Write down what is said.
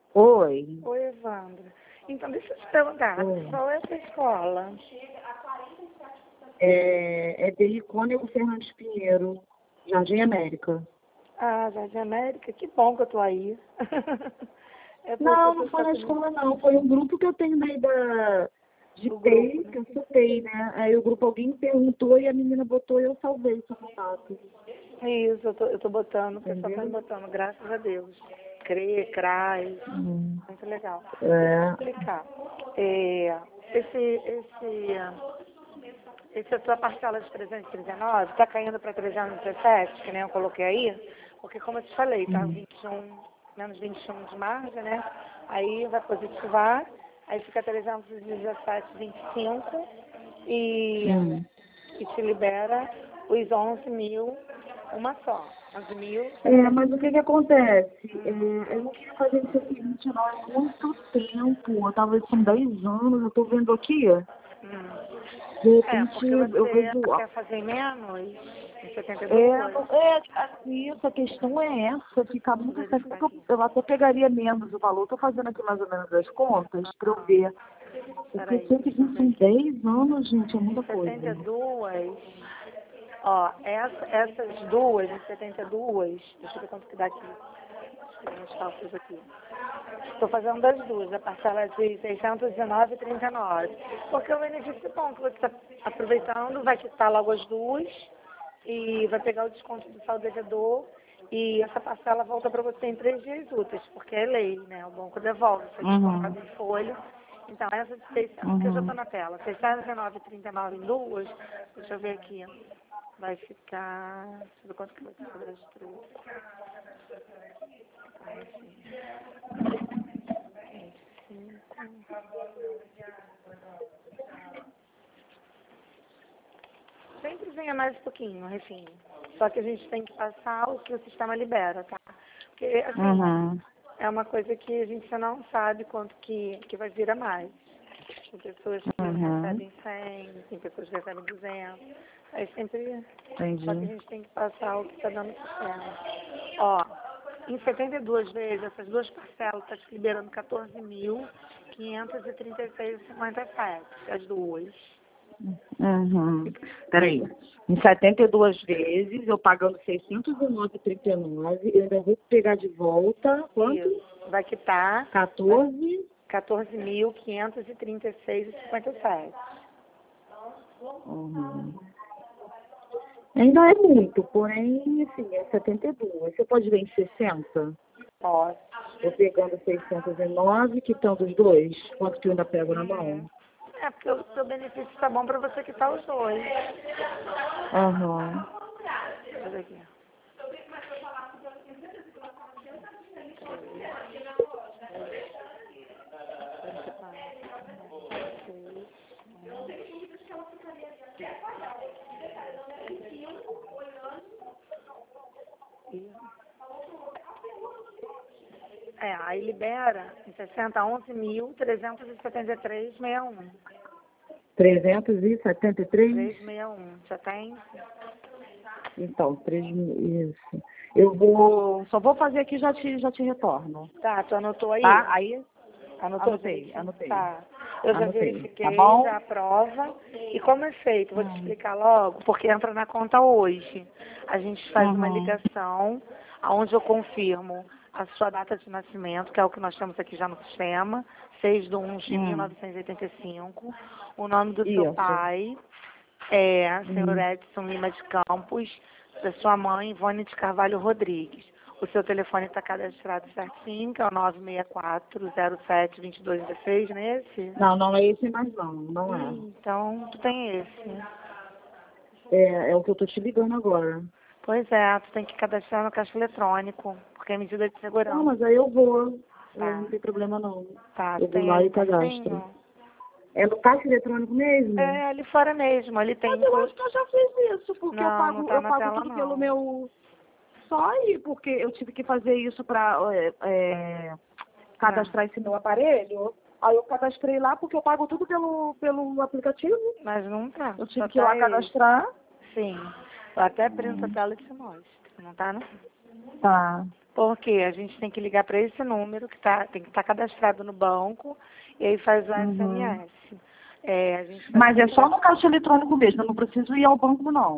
Oi. Oi, Evandra. Então, deixa eu te perguntar, Oi. qual é a sua escola? É de Cônego Fernandes Pinheiro, Jardim América. Ah, Jardim América, que bom que eu tô aí. É porque Não, eu não tô foi na sabendo escola, não. Foi um grupo que eu tenho daí de do grupo, TEI, né? que eu sou TEI, né? Aí o grupo, alguém perguntou e a menina botou e eu salvei esse contato. Isso, eu tô botando, o pessoal tá me Entendeu? botando, graças a Deus. CRE, CRAS, muito legal. Deixa eu te É. explicar. Esse a sua parcela de 339 está caindo para 317, que nem eu coloquei aí, porque como eu te falei, tá 21, menos 21 de margem, né? Aí vai positivar, aí fica 317,25 e, Hum. e te libera os 11 mil, uma só. 11 mil, Mas o que acontece? Eu não queria fazer isso o seguinte, não, há muito tempo. Eu tava com 10 anos, eu tô vendo aqui, de repente porque eu você vejo. quer fazer menos em 72, Isso, a questão é essa, ficar deixa eu muito tempo, verificar porque aqui. eu até pegaria menos o valor, tô fazendo aqui mais ou menos as contas para eu ver. Porque Peraí, deixa eu ver 120 aqui. 10 anos, gente, é muita Em coisa. 72, ó, essas duas, em 72, deixa eu ver quanto que dá aqui. Deixa eu ver os cálculos aqui. Estou fazendo das duas, a parcela de 619,39. Porque o benefício é bom que você está aproveitando, vai quitar logo as duas e vai pegar o desconto do saldo devedor e essa parcela volta para você em 3 dias úteis, porque é lei, né? O banco devolve, foi descontado em folha. Então, essa de 600, que eu já estou na tela, 619,39 em duas, deixa eu ver aqui, vai ficar, deixa eu ver quanto que vai ter sobre as três. Sempre venha mais um pouquinho, refim. Só que a gente tem que passar o que o sistema libera, tá? Porque, assim, é uma coisa que a gente já não sabe quanto que vai vir a mais. Tem pessoas que recebem 100, tem pessoas que recebem 200. Aí sempre... Só que a Entendi. gente tem que passar o que está dando o sistema. Ó, em 72 vezes, essas duas parcelas estão te liberando 14.536,57, as duas. Peraí. Em 72 vezes, eu pagando 609,39, eu ainda vou pegar de volta, quanto? Isso. Vai quitar 14? 14.536,57. Uhum. Ainda é muito, porém, assim, é 72. Você pode ver em 60? Posso. Eu pegando 609, quitando os dois, quanto que eu ainda pego na mão? É, porque o seu benefício está bom para você quitar os dois. Aham. Deixa eu ver aqui. Aí libera em 60, 11.373,61. 373? 361. Já tem? Então, 3 mil, isso. Eu vou, só vou fazer aqui e já te retorno. Tá, tu anotou aí? Tá? Aí, Anotou? anotei. Tá. Eu já Anotei. Tá verifiquei, bom? já aprova. E como é feito? Vou te explicar logo, porque entra na conta hoje. A gente faz uma ligação, onde eu confirmo a sua data de nascimento, que é o que nós temos aqui já no sistema, 6/1/1985. O nome do seu Isso. pai senhor Edson Lima de Campos, da sua mãe, Ivone de Carvalho Rodrigues. O seu telefone está cadastrado certinho, que é o 964-07-2216, nesse? Não é esse mais não é. Então, tu tem esse. É o que eu tô te ligando agora. Pois é, tu tem que cadastrar no caixa eletrônico, porque é medida de Não, segurança. mas aí eu vou. Tá, Não tem problema não. tá. Eu Tu vou tem lá aí e cadastro. pertinho? É no caixa eletrônico mesmo? É, ali fora mesmo, ali tem Mas eu acho que eu já fiz isso, porque eu Não, não pago, tá eu na pago tela tudo pelo não. meu. Só aí, porque eu tive que fazer isso para cadastrar esse meu aparelho. Aí eu cadastrei lá porque eu pago tudo pelo aplicativo. Mas não tá. Eu Só tive que ir lá tá esse. cadastrar. Sim. Eu até printo a tela e te mostro. Não tá, não? Tá. Porque a gente tem que ligar para esse número que tem que estar cadastrado no banco e aí faz o SMS. A gente Mas é só no caixa eletrônico mesmo, eu não preciso ir ao banco, não.